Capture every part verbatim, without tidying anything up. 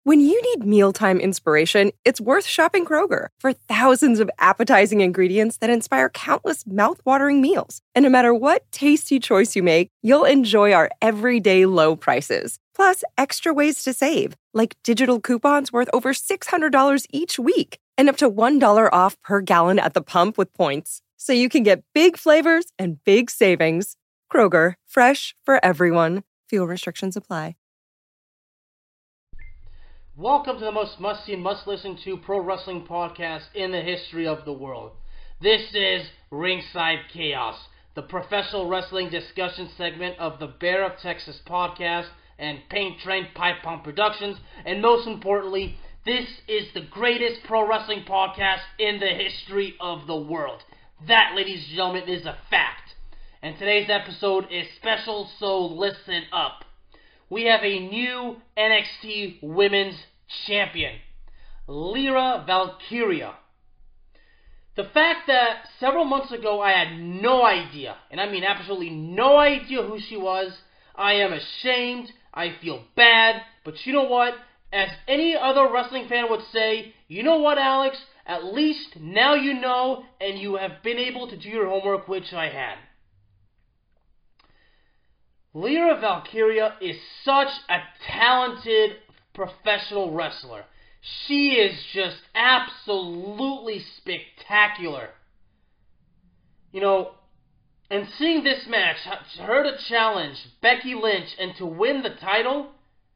When you need mealtime inspiration, it's worth shopping Kroger for thousands of appetizing ingredients that inspire countless mouth-watering meals. And no matter what tasty choice you make, you'll enjoy our everyday low prices. Plus, extra ways to save, like digital coupons worth over six hundred dollars each week and up to one dollar off per gallon at the pump with points. So you can get big flavors and big savings. Kroger, fresh for everyone. Fuel restrictions apply. Welcome to the most must-see, must-listen to pro wrestling podcast in the history of the world. This is Ringside Chaos, the professional wrestling discussion segment of the Bear of Texas podcast and Paint Train Pipe Bomb Productions. And most importantly, this is the greatest pro wrestling podcast in the history of the world. That, ladies and gentlemen, is a fact. And today's episode is special, so listen up. We have a new N X T Women's Champion, Lyra Valkyria. The fact that several months ago I had no idea, and I mean absolutely no idea who she was, I am ashamed, I feel bad, but you know what? As any other wrestling fan would say, you know what, Alex? At least now you know, and you have been able to do your homework, which I had. Lyra Valkyria is such a talented professional wrestler. She is just absolutely spectacular. You know, and seeing this match, her to challenge Becky Lynch and to win the title,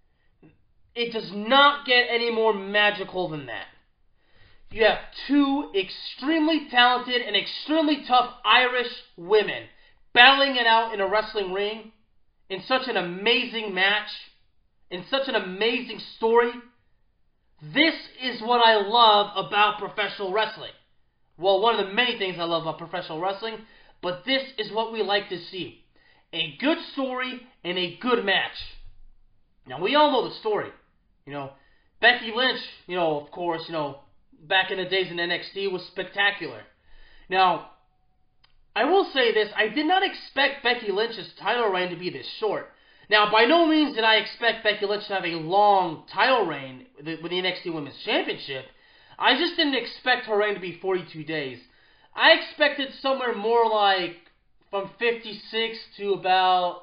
it does not get any more magical than that. You have two extremely talented and extremely tough Irish women battling it out in a wrestling ring, in such an amazing match, in such an amazing story. This is what I love about professional wrestling. Well, one of the many things I love about professional wrestling, but this is what we like to see. A good story and a good match. Now, we all know the story. You know, Becky Lynch, you know, of course, you know, back in the days in N X T was spectacular. Now, I will say this, I did not expect Becky Lynch's title reign to be this short. Now, by no means did I expect Becky Lynch to have a long title reign with the N X T Women's Championship. I just didn't expect her reign to be forty-two days. I expected somewhere more like from fifty-six to about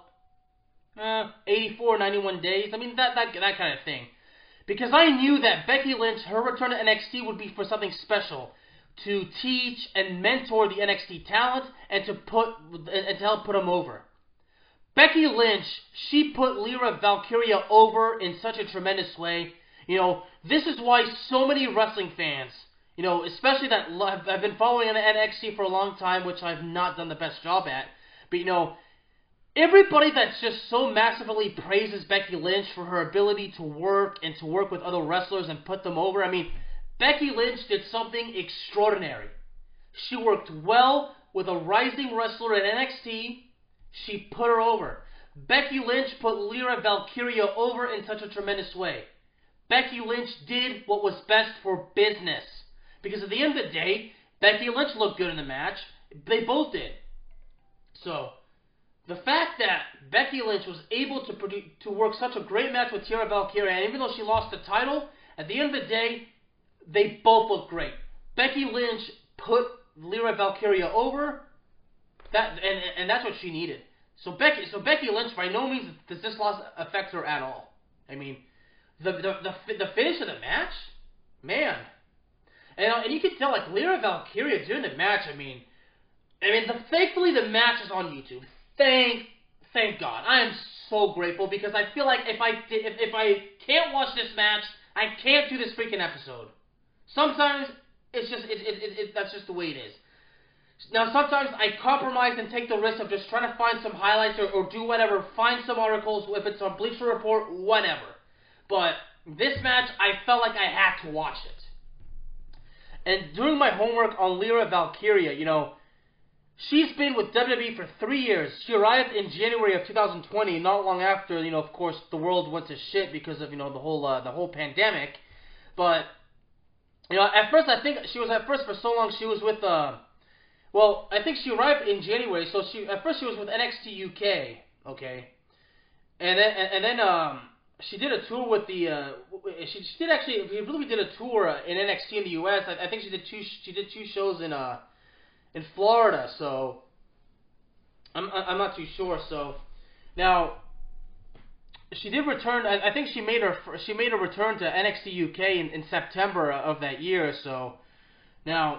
eh, eighty-four, ninety-one days. I mean, that, that, that kind of thing. Because I knew that Becky Lynch, her return to N X T would be for something special. To teach and mentor the N X T talent and to put and to help put them over. Becky Lynch, she put Lyra Valkyria over in such a tremendous way. You know, this is why so many wrestling fans, you know, especially that have been following N X T for a long time, which I've not done the best job at, but you know, everybody that's just so massively praises Becky Lynch for her ability to work and to work with other wrestlers and put them over. I mean, Becky Lynch did something extraordinary. She worked well with a rising wrestler at N X T. She put her over. Becky Lynch put Lyra Valkyria over in such a tremendous way. Becky Lynch did what was best for business. Because at the end of the day, Becky Lynch looked good in the match. They both did. So, the fact that Becky Lynch was able to produce, to work such a great match with Lyra Valkyria, and even though she lost the title, at the end of the day, they both look great. Becky Lynch put Lyra Valkyria over, that and and that's what she needed. So Becky, so Becky Lynch, by no means does this loss affect her at all. I mean, the the the, the finish of the match, man, and and you can tell like Lyra Valkyria during the match. I mean, I mean, the, thankfully the match is on YouTube. Thank thank God. I am so grateful because I feel like if I did, if if I can't watch this match, I can't do this freaking episode. Sometimes it's just it, it, it, it that's just the way it is. Now sometimes I compromise and take the risk of just trying to find some highlights or, or do whatever, find some articles, if it's on Bleacher Report, whatever. But this match, I felt like I had to watch it. And doing my homework on Lyra Valkyria, you know, she's been with W W E for three years. She arrived in January of two thousand twenty, not long after, you know, of course, the world went to shit because of, you know, the whole uh, the whole pandemic. But you know, at first I think she was at first for so long she was with uh well, I think she arrived in January, so she at first she was with N X T U K, okay, and then and, and then um she did a tour with the. Uh, she, she did actually. We really did a tour uh, in N X T in the U S. I, I think she did two. She did two shows in uh in Florida. So I'm I'm not too sure. So now she did return. I, I think she made her she made a return to N X T U K in, in September of that year. So now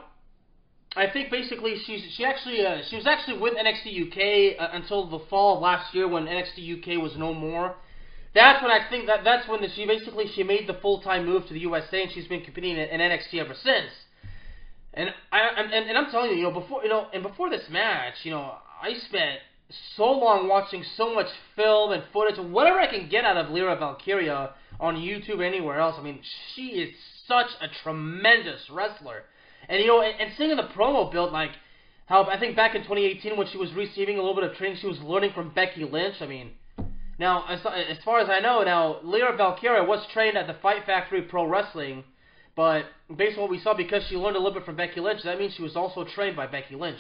I think basically she's she actually uh, she was actually with N X T U K uh, until the fall of last year when N X T U K was no more. That's when I think that that's when the, she basically she made the full time move to the U S A and she's been competing in, in N X T ever since. And I and, and I'm telling you, you know, before you know, and before this match, you know, I spent so long watching so much film and footage, whatever I can get out of Lyra Valkyria on YouTube or anywhere else. I mean, she is such a tremendous wrestler. And you know, and, and seeing in the promo build, like how I think back in twenty eighteen when she was receiving a little bit of training, she was learning from Becky Lynch. I mean, now as, as far as I know, now Lyra Valkyria was trained at the Fight Factory Pro Wrestling. But based on what we saw, because she learned a little bit from Becky Lynch, that means she was also trained by Becky Lynch.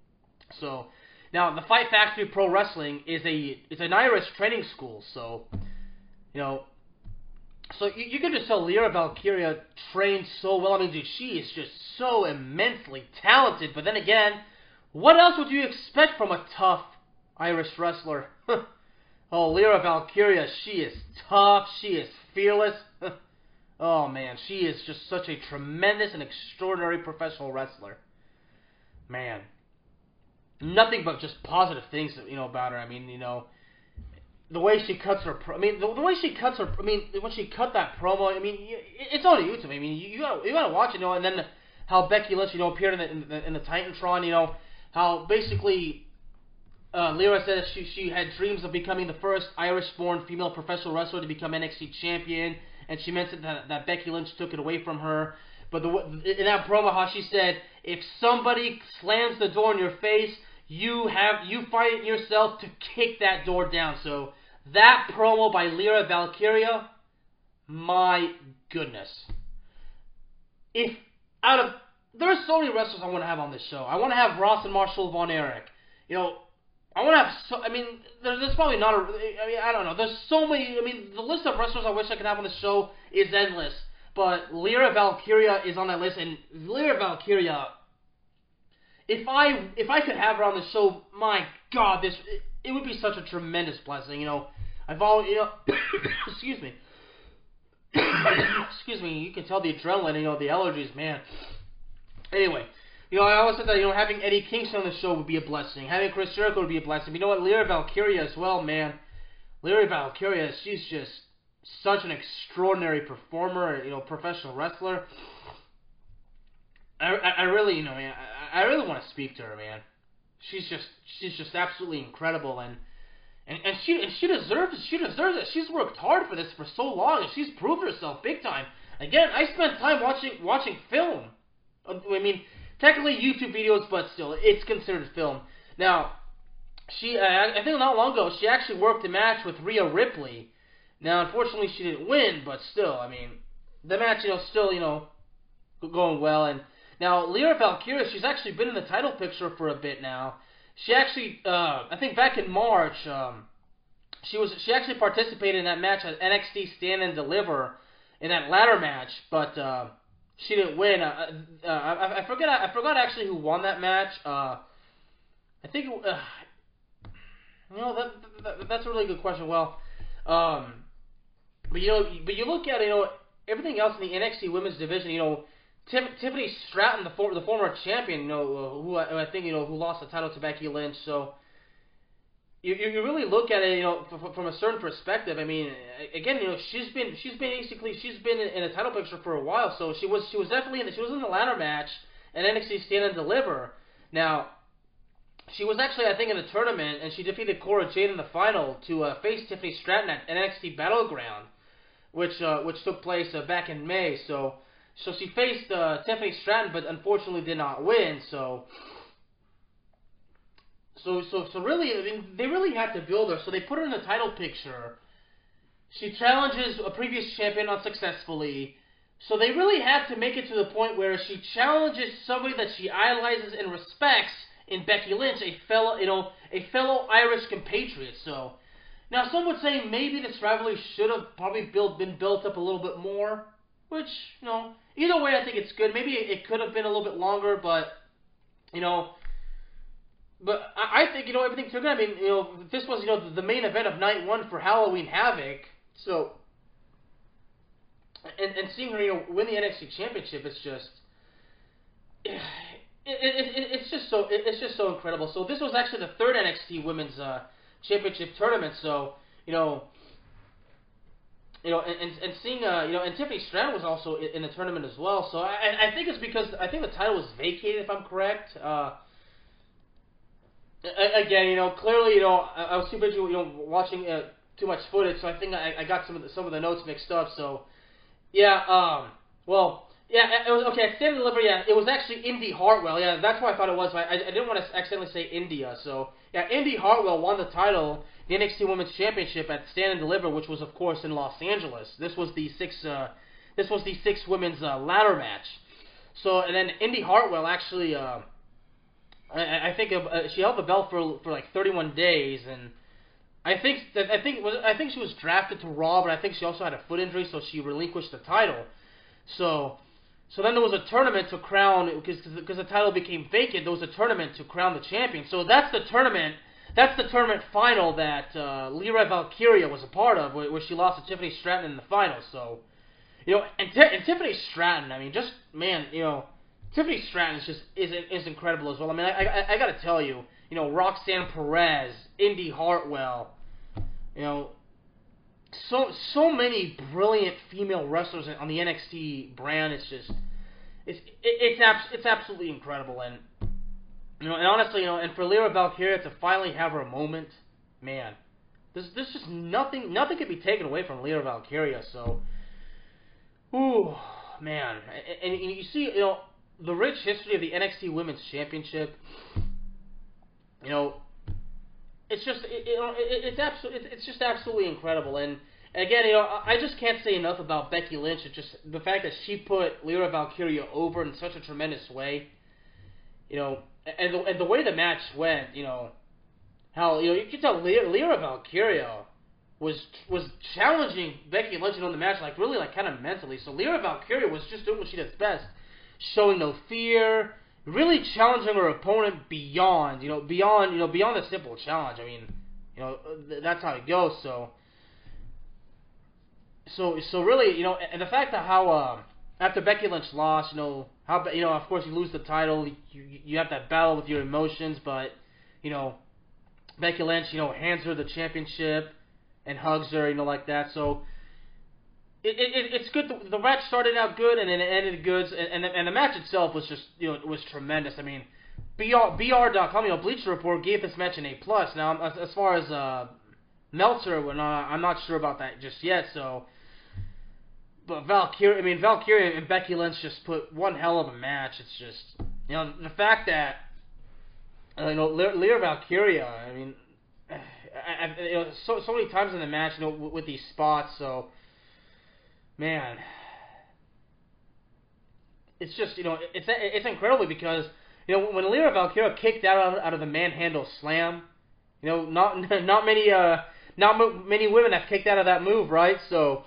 So now the Fight Factory Pro Wrestling is a it's an Irish training school. So you know, so you, you can just tell Lyra Valkyria trained so well. I mean, dude, she is just so immensely talented. But then again, what else would you expect from a tough Irish wrestler? Oh, Lyra Valkyria, she is tough. She is fearless. Oh, man, she is just such a tremendous and extraordinary professional wrestler. Man. Nothing but just positive things, you know, about her. I mean, you know, the way she cuts her, pro- I mean, the, the way she cuts her, I mean, when she cut that promo, I mean, it's on YouTube. I mean, you, you gotta, you gotta watch it, you know, and then how Becky Lynch, you know, appeared in the, in the, in the Titantron, you know, how basically uh, Lyra said she, she had dreams of becoming the first Irish-born female professional wrestler to become N X T champion. And she mentioned that, that Becky Lynch took it away from her. But the, in that promo, how she said, if somebody slams the door in your face, you have you fight it yourself to kick that door down. So that promo by Lyra Valkyria, my goodness. If out of there's so many wrestlers I want to have on this show. I want to have Ross and Marshall Von Erich. You know, I want to have, so, I mean, there's, there's probably not a, I mean, I don't know, there's so many, I mean, the list of wrestlers I wish I could have on the show is endless, but Lyra Valkyria is on that list, and Lyra Valkyria, if I, if I could have her on the show, my God, this, it, it would be such a tremendous blessing, you know, I've always, you know, excuse me, excuse me, you can tell the adrenaline, you know, the allergies, man, anyway. You know, I always said that, you know, having Eddie Kingston on the show would be a blessing. Having Chris Jericho would be a blessing. But you know what? Lyra Valkyria as well, man. Lyra Valkyria, she's just such an extraordinary performer, you know, professional wrestler. I, I, I really, you know, man, I, I really want to speak to her, man. She's just, she's just absolutely incredible, and and, and she and she deserves it. She deserves it. She's worked hard for this for so long, and she's proved herself big time. Again, I spent time watching watching film. I mean. Technically YouTube videos, but still, it's considered film. Now, she, uh, I think not long ago, she actually worked a match with Rhea Ripley. Now, unfortunately, she didn't win, but still, I mean, the match, you know, still, you know, going well. And now, Lyra Valkyria, she's actually been in the title picture for a bit now. She actually, uh, I think back in March, um, she was, she actually participated in that match at N X T Stand and Deliver in that ladder match, but, uh, she didn't win. Uh, uh, I, I forget. I forgot actually who won that match. Uh, I think. Uh, you know that, that that's a really good question. Well, um, but you know, but you look at you know everything else in the N X T Women's Division. You know, Tim, Tiffany Stratton, the for, the former champion. You know, uh, who I, I think you know who lost the title to Becky Lynch. So. You, you really look at it, you know, from a certain perspective. I mean, again, you know, she's been she's been basically she's been in a title picture for a while. So she was she was definitely in the, she was in the ladder match at N X T Stand and Deliver. Now, she was actually I think in the tournament, and she defeated Cora Jade in the final to uh, face Tiffany Stratton at N X T Battleground, which uh, which took place uh, back in May. So so she faced uh, Tiffany Stratton, but unfortunately did not win. So. So, so, so really, I mean, they really had to build her. So they put her in the title picture. She challenges a previous champion unsuccessfully. So they really had to make it to the point where she challenges somebody that she idolizes and respects in Becky Lynch, a fellow, you know, a fellow Irish compatriot. So, Now, some would say maybe this rivalry should have probably built, been built up a little bit more, which, you know, either way I think it's good. Maybe it, it could have been a little bit longer, but, you know, but I, I think, you know, everything took good. I mean, you know, this was, you know, the, the main event of night one for Halloween Havoc, so, and, and seeing her, you know, win the N X T Championship, it's just, it, it, it, it's just so, it, it's just so incredible. So this was actually the third N X T Women's, uh, Championship tournament, so, you know, you know, and, and, and seeing, uh, you know, and Tiffany Stratton was also in, in the tournament as well, so I, I think it's because, I think the title was vacated, if I'm correct. Uh, again, you know, clearly, you know, I, I was too busy, you know, watching uh, too much footage, so I think I, I got some of the, some of the notes mixed up, so, yeah, um, well, yeah, it was, okay, Stand and Deliver, yeah, it was actually Indy Hartwell, yeah, that's what I thought it was, but I, I didn't want to accidentally say India, so, yeah, Indy Hartwell won the title, the N X T Women's Championship at Stand and Deliver, which was, of course, in Los Angeles. This was the six, uh, this was the six women's uh, ladder match. So, and then Indy Hartwell actually, uh, I, I think uh, she held the belt for for like thirty-one days, and I think that I think was I think she was drafted to Raw, but I think she also had a foot injury, so she relinquished the title. So. So then there was a tournament to crown, because because the title became vacant, there was a tournament to crown the champion. So that's the tournament, that's the tournament final that uh, Lyra Valkyria was a part of, where, where she lost to Tiffany Stratton in the final. So, you know, and, T- and Tiffany Stratton, I mean, just, man, you know, Tiffany Stratton is just, is, is incredible as well. I mean, I, I, I gotta tell you, you know, Roxanne Perez, Indy Hartwell, you know, So so many brilliant female wrestlers on the N X T brand. It's just it's it, it's abs- it's absolutely incredible, and you know, and honestly, you know, and for Lyra Valkyria to finally have her moment, man, there's there's just nothing nothing can be taken away from Lyra Valkyria. So, ooh, man, and, and you see, you know, the rich history of the N X T Women's Championship. You know. It's just it, it, it's absolutely it's just absolutely incredible, and again, you know, I just can't say enough about Becky Lynch. It's just the fact that she put Lyra Valkyria over in such a tremendous way, you know, and the, and the way the match went, you know, how you know you can tell Lyra, Lyra Valkyria was was challenging Becky Lynch in the match, like really like kind of mentally. So Lyra Valkyria was just doing what she does best, showing no fear. Really challenging her opponent beyond, you know, beyond, you know, beyond the simple challenge. I mean, you know, th- that's how it goes. So, so, so really, you know, and the fact that how uh, after Becky Lynch lost, you know, how you know, of course, you lose the title, you you have that battle with your emotions, but you know, Becky Lynch, you know, hands her the championship and hugs her, you know, like that. So. It, it, it's good. The, the match started out good, and then it ended good, and, and, the, and the match itself was just, you know, it was tremendous. I mean, B R, B R dot com, you know, Bleacher Report gave this match an A plus. Now, as, as far as uh, Meltzer, well, no, I'm not sure about that just yet. So, but Valkyria, I mean, Valkyria and Becky Lynch just put one hell of a match. It's just, you know, the fact that, uh, you know, Lyra Valkyria, I mean, I, I, you know, so so many times in the match, you know, with, with these spots, so. Man, it's just, you know, it's it's incredible because, you know, when Lyra Valkyria kicked out out of the manhandle slam, you know, not not many uh not many women have kicked out of that move, right? So,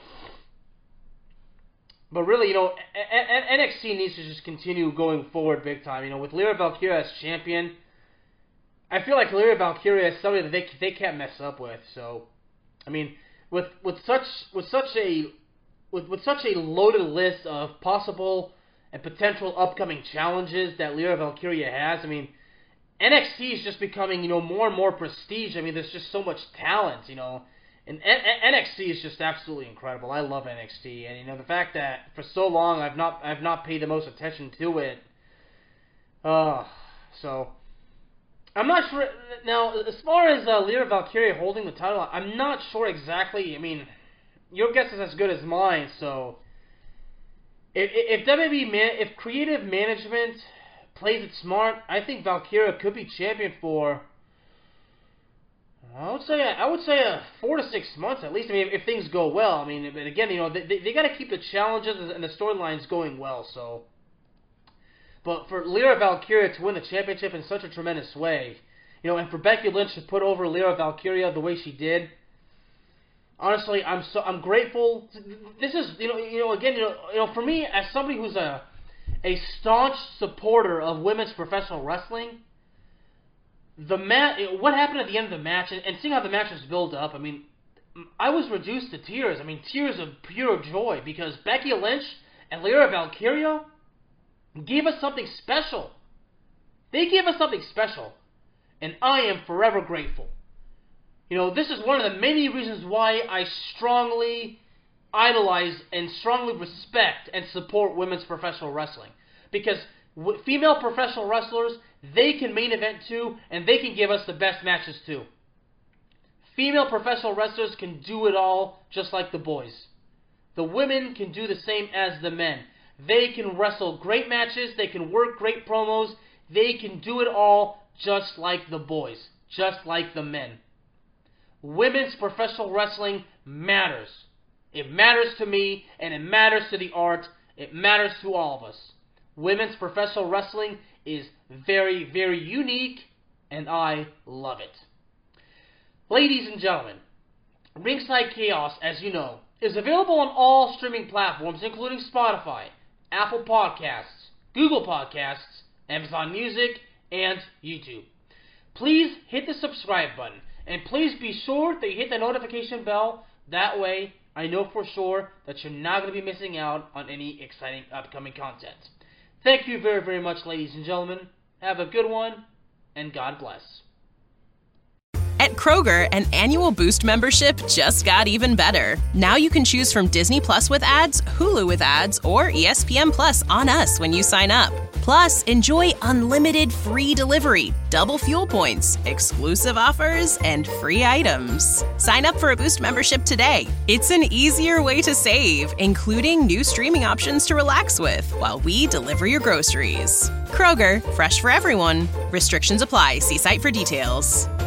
but really, you know, N X T needs to just continue going forward big time. You know, with Lyra Valkyria as champion, I feel like Lyra Valkyria is somebody that they they can't mess up with. So, I mean, with with such with such a With, with such a loaded list of possible and potential upcoming challenges that Lyra Valkyria has, I mean, N X T is just becoming, you know, more and more prestige. I mean, there's just so much talent, you know, and N X T is just absolutely incredible. I love N X T, and you know, the fact that for so long I've not I've not paid the most attention to it. Uh, so I'm not sure now as far as uh, Lyra Valkyria holding the title. I'm not sure exactly. I mean. Your guess is as good as mine, so if, if W W E, man, if creative management plays it smart, I think Valkyria could be champion for, I would say, I would say a four to six months at least. I mean, if, if things go well. I mean, but again, you know, they, they got to keep the challenges and the storylines going well, so. But for Lyra Valkyria to win the championship in such a tremendous way, you know, and for Becky Lynch to put over Lyra Valkyria the way she did, honestly, I'm so I'm grateful. This is you know you know again you know you know for me as somebody who's a a staunch supporter of women's professional wrestling, the mat what happened at the end of the match and, and seeing how the match was built up. I mean, I was reduced to tears. I mean, tears of pure joy because Becky Lynch and Lyra Valkyria gave us something special. They gave us something special, and I am forever grateful. You know, this is one of the many reasons why I strongly idolize and strongly respect and support women's professional wrestling. Because w- female professional wrestlers, they can main event too, and they can give us the best matches too. Female professional wrestlers can do it all just like the boys. The women can do the same as the men. They can wrestle great matches, they can work great promos, they can do it all just like the boys, just like the men. Women's professional wrestling matters. It matters to me, and it matters to the art. It matters to all of us. Women's professional wrestling is very, very unique, and I love it. Ladies and gentlemen, Ringside Chaos, as you know, is available on all streaming platforms, including Spotify, Apple Podcasts, Google Podcasts, Amazon Music, and YouTube. Please hit the subscribe button, and please be sure that you hit the notification bell. That way, I know for sure that you're not going to be missing out on any exciting upcoming content. Thank you very, very much, ladies and gentlemen. Have a good one, and God bless. At Kroger, an annual Boost membership just got even better. Now you can choose from Disney Plus with ads, Hulu with ads, or E S P N Plus on us when you sign up. Plus, enjoy unlimited free delivery, double fuel points, exclusive offers, and free items. Sign up for a Boost membership today. It's an easier way to save, including new streaming options to relax with while we deliver your groceries. Kroger, fresh for everyone. Restrictions apply. See site for details.